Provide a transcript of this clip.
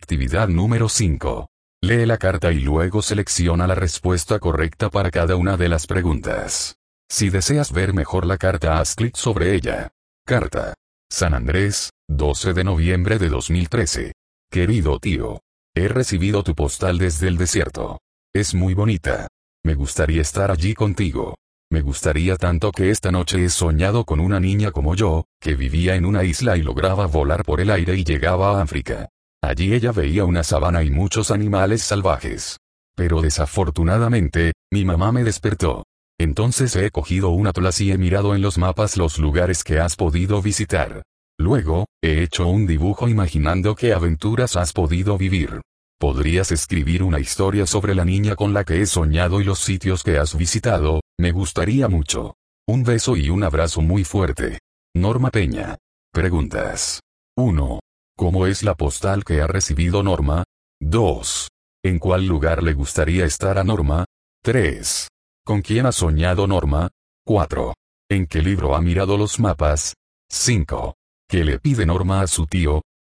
Actividad número 5. Lee la carta y luego selecciona la respuesta correcta para cada una de las preguntas. Si deseas ver mejor la carta, haz clic sobre ella. Carta. San Andrés, 12 de noviembre de 2013. Querido tío. He recibido tu postal desde el desierto. Es muy bonita. Me gustaría estar allí contigo. Me gustaría tanto que esta noche he soñado con una niña como yo, que vivía en una isla y lograba volar por el aire y llegaba a África. Allí ella veía una sabana y muchos animales salvajes. Pero desafortunadamente, mi mamá me despertó. Entonces he cogido un atlas y he mirado en los mapas los lugares que has podido visitar. Luego, he hecho un dibujo imaginando qué aventuras has podido vivir. ¿Podrías escribir una historia sobre la niña con la que he soñado y los sitios que has visitado? Me gustaría mucho. Un beso y un abrazo muy fuerte. Norma Peña. Preguntas. 1. ¿Cómo es la postal que ha recibido Norma? 2. ¿En cuál lugar le gustaría estar a Norma? 3. ¿Con quién ha soñado Norma? 4. ¿En qué libro ha mirado los mapas? 5. ¿Qué le pide Norma a su tío?